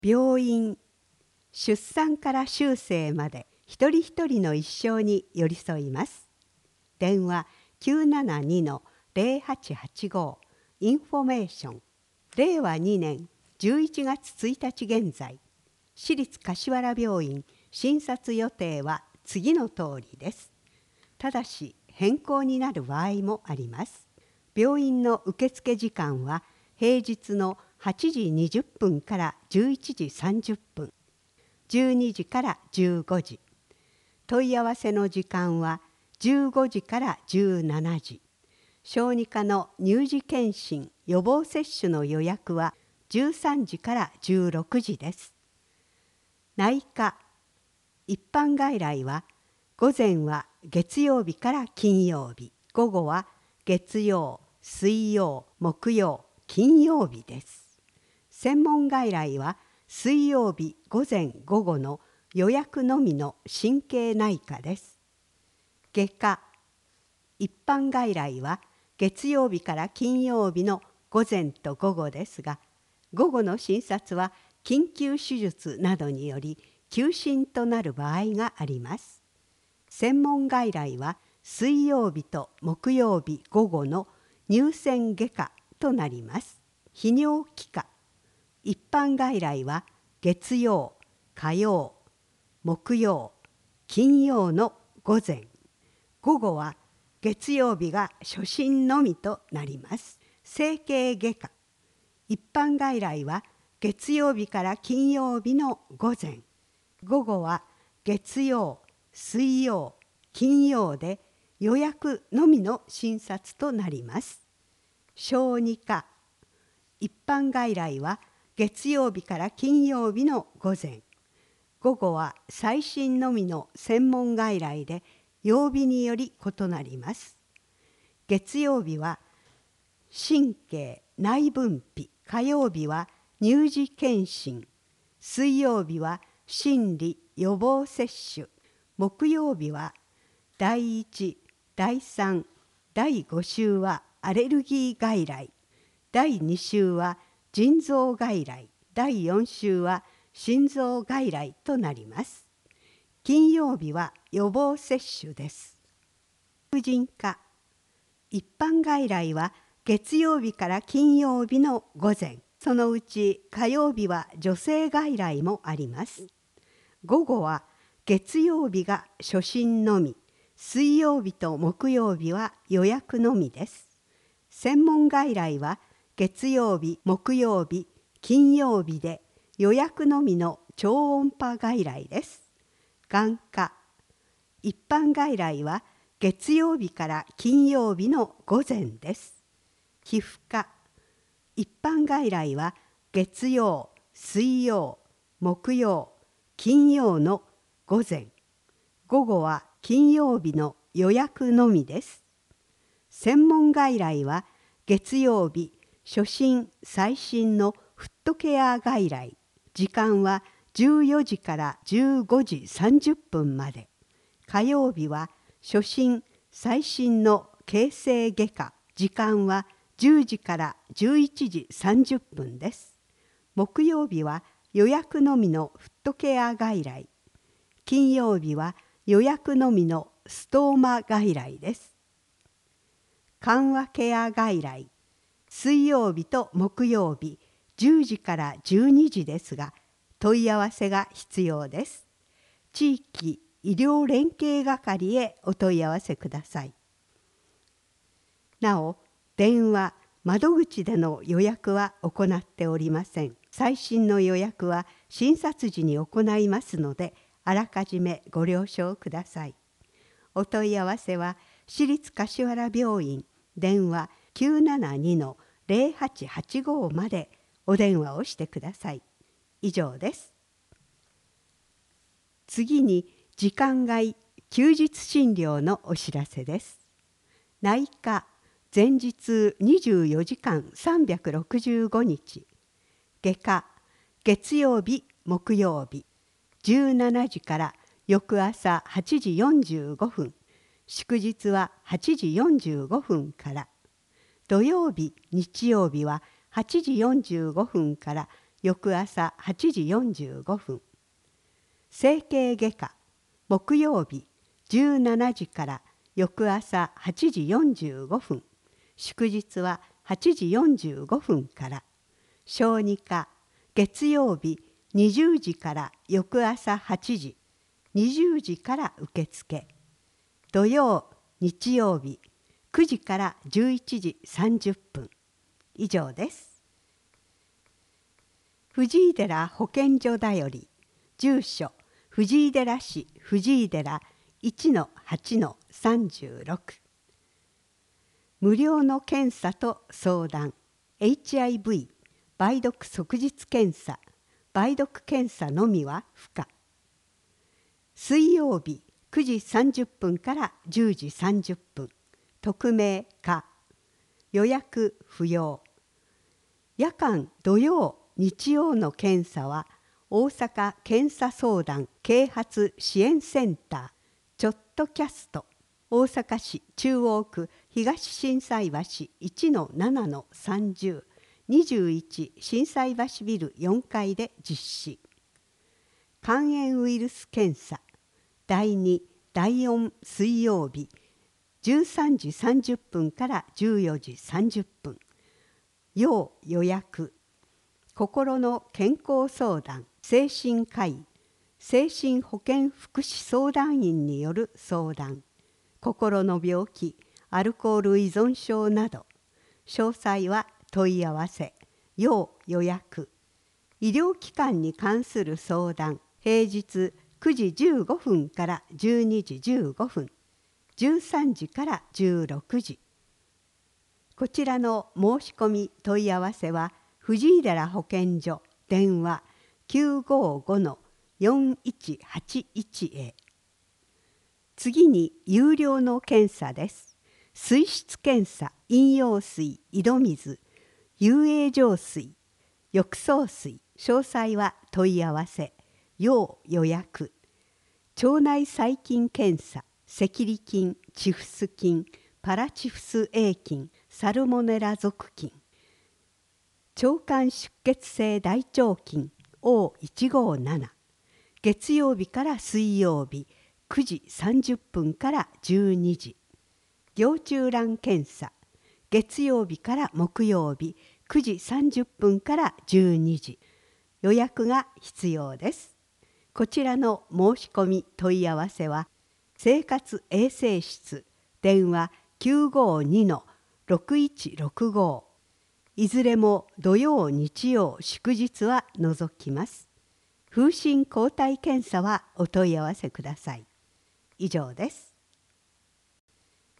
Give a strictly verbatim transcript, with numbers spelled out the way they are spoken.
病院、出産から終生まで一人一人の一生に寄り添います。電話 きゅうななにのゼロはちはちご インフォメーション。れいわにねんじゅういちがつついたち現在、市立柏原病院診察予定は次の通りです。ただし変更になる場合もあります。病院の受付時間は平日のはちじにじゅっぷんからじゅういちじさんじゅっぷん、じゅうにじからじゅうごじ。問い合わせの時間はじゅうごじからじゅうしちじ。小児科の乳児健診予防接種の予約はじゅうさんじからじゅうろくじです。内科、一般外来は午前は月曜日から金曜日、午後は月曜、水曜、木曜、金曜日です。専門外来は水曜日午前午後の予約のみの神経内科です。外科、一般外来は月曜日から金曜日の午前と午後ですが、午後の診察は緊急手術などにより休診となる場合があります。専門外来は水曜日と木曜日午後の乳腺外科となります。泌尿器科、一般外来は月曜、火曜、木曜、金曜の午前、午後は月曜日が初診のみとなります。整形外科、一般外来は月曜日から金曜日の午前、午後は月曜、水曜、金曜で予約のみの診察となります。小児科、一般外来は月曜日から金曜日の午前、午後は再診のみの専門外来で曜日により異なります。月曜日は神経内分泌、火曜日は乳児健診、水曜日は心理予防接種、木曜日はだいいち、だいさん、だいご週はアレルギー外来、だいに週は腎臓外来、だいよん週は心臓外来となります。金曜日は予防接種です。婦人科、一般外来は月曜日から金曜日の午前、そのうち火曜日は女性外来もあります。午後は月曜日が初診のみ、水曜日と木曜日は予約のみです。専門外来は月曜日、木曜日、金曜日で予約のみの超音波外来です。眼科、一般外来は月曜日から金曜日の午前です。皮膚科、一般外来は月曜、水曜、木曜、金曜の午前、午後は金曜日の予約のみです。専門外来は月曜日、初診・再診のフットケア外来、時間はじゅうよじからじゅうごじさんじゅっぷんまで。火曜日は初診・再診の形成外科、時間はじゅうじからじゅういちじさんじゅっぷんです。木曜日は予約のみのフットケア外来、金曜日は予約のみのストーマ外来です。緩和ケア外来、水曜日と木曜日じゅうじからじゅうにじですが、問い合わせが必要です。地域医療連携係へお問い合わせください。なお、電話、窓口での予約は行っておりません。最新の予約は診察時に行いますので、あらかじめご了承ください。お問い合わせは市立柏原病院電話 きゅうななにのゼロはちはちご までお電話をしてください。以上です。次に時間外休日診療のお知らせです。内科、前日にじゅうよじかんさんびゃくろくじゅうごにち。外科、月曜日、木曜日、じゅうしちじから翌朝はちじよんじゅうごふん、祝日ははちじよんじゅうごふんから。土曜日、日曜日ははちじよんじゅうごふんから翌朝はちじよんじゅうごふん。整形外科木曜日じゅうしちじから翌朝はちじよんじゅうごふん。祝日ははちじよんじゅうごふんから。小児科月曜日にじゅうじから翌朝はちじ、にじゅうじから受付。土曜日曜日くじからじゅういちじさんじゅっぷん。以上です。藤井寺保健所だより、住所藤井寺市藤井寺 いちのはちのさんじゅうろく。無料の検査と相談、エイチアイブイ、梅毒即日検査、梅毒検査のみは不可。水曜日くじさんじゅっぷんからじゅうじさんじゅっぷん、匿名可、予約不要。夜間土曜日曜の検査は大阪検査相談啓発支援センターちょっとキャスト、大阪市中央区東心斎橋 いちのななのさんじゅう、にじゅういち心斎橋ビルよんかいで実施。肝炎ウイルス検査だいにだいよん水曜日じゅうさんじさんじゅっぷんからじゅうよじさんじゅっぷん。要予約。心の健康相談精神科医精神保健福祉相談員による相談、心の病気アルコール依存症など。詳細は問い合わせ要予約。医療機関に関する相談、平日くじじゅうごふんからじゅうにじじゅうごふん、じゅうさんじからじゅうろくじ。こちらの申し込み問い合わせは藤井寺保健所電話 きゅうごごのよんいちはちいち へ。次に有料の検査です。水質検査、飲用水、井戸水、遊泳浄水、浴槽水。詳細は問い合わせ要予約。腸内細菌検査、赤痢菌、チフス菌、パラチフス A 菌、サルモネラ属菌、腸管出血性大腸菌 オーいちごなな。月曜日から水曜日くじさんじゅっぷんからじゅうにじ。行虫卵検査月曜日から木曜日くじさんじゅっぷんからじゅうにじ。予約が必要です。こちらの申し込み問い合わせは生活衛生室電話 きゅうごにのろくいちろくご。いずれも土曜日曜祝日は除きます。風疹抗体検査はお問い合わせください。以上です。